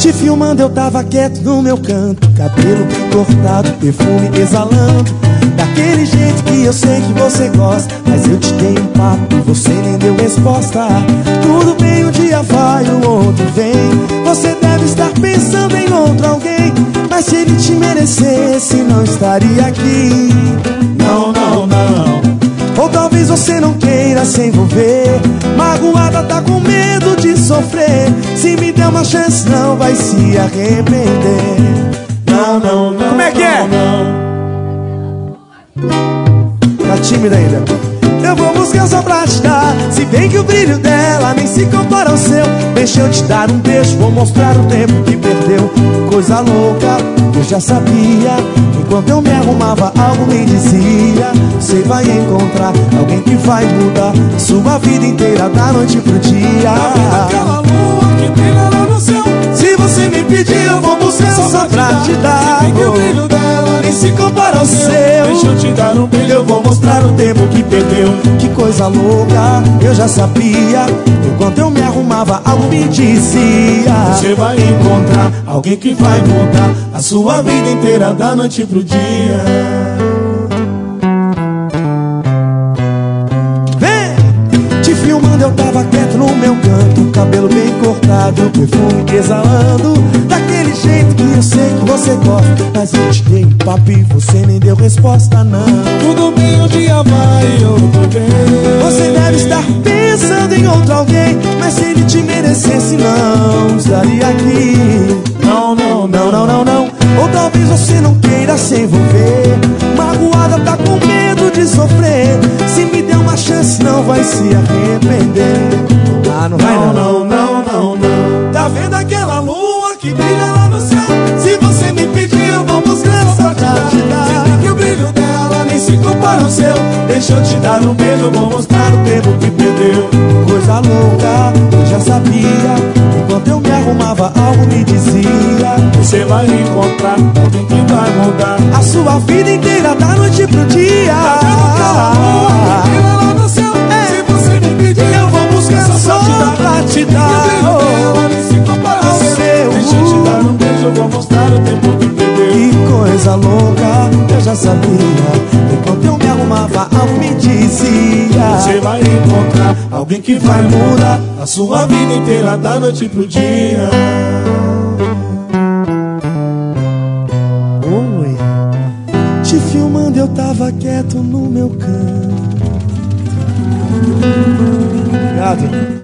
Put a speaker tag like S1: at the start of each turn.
S1: Te filmando eu tava quieto no meu canto, cabelo bem cortado, perfume exalando, daquele jeito que eu sei que você gosta. Mas eu te dei um papo e você nem deu resposta. Tudo bem, um dia vai, o outro vem. Você deve estar pensando em outro alguém, mas se ele te merecesse não estaria aqui. Não, não, não. Ou talvez você não queira se envolver, magoada, tá com medo de sofrer. Se me der uma chance não vai se arrepender. Não, não, não.
S2: Como é que é?
S1: Tá tímida ainda? Eu vou buscar só pra te dar, se bem que o brilho dela nem se compara ao seu. Deixa eu te dar um beijo, vou mostrar o tempo que perdeu. Coisa louca, eu já sabia. Enquanto eu me arrumava, algo me dizia: você vai encontrar alguém que vai mudar sua vida inteira, da noite pro dia.
S2: Aquela lua que brilha lá no céu,
S1: se você me pedir, eu vou buscar só pra te dar.
S2: se bem que o brilho dela
S1: Nem se compara ao seu.
S2: Deixa eu te dar um beijo,
S1: eu vou mostrar o tempo que perdeu. Que coisa louca, eu já sabia. Enquanto eu me arrumava, algo me dizia:
S2: você vai encontrar alguém que vai mudar a sua vida inteira, da noite pro dia.
S1: Vem! Te filmando eu tava quieto no meu canto, cabelo bem cortado, perfume exalando, daquele jeito que eu sei que você gosta. Mas eu te dei um papo e você nem deu resposta, não.
S2: Tudo bem, um dia vai, outro vem.
S1: Você deve estar pensando em outro alguém, mas se ele te merecesse não estaria aqui.
S2: Não, não,
S1: Não, não, não, não. Ou talvez você não queira se envolver, magoada, tá com medo de sofrer. Se me der uma chance não vai se arrepender. Ah, não vai
S2: não,
S1: não.
S2: não, não, não.
S1: Tá vendo aquela lua que brilha lá no céu? Se você me pedir eu vou buscar só pra te dar.
S2: Se bem que o brilho dela nem se compara ao seu.
S1: Deixa eu te dar um beijo, vou mostrar o tempo que perdeu. Coisa louca, eu já sabia. Enquanto eu me arrumava, algo me dizia:
S2: você vai encontrar alguém que vai mudar
S1: a sua vida inteira, da noite pro dia.
S2: lá no céu, se você me pedir
S1: Eu vou buscar só pra te dar.
S2: ela nem se compara ao seu. Deixa eu te dar um beijo, eu vou mostrar o tempo que perdeu.
S1: Que coisa louca, eu já sabia. Enquanto eu me arrumava, algo me dizia:
S2: você vai encontrar alguém que vai mudar a sua vida inteira, da noite pro dia.
S1: Oi. Te filmando eu tava quieto no meu canto. Obrigado.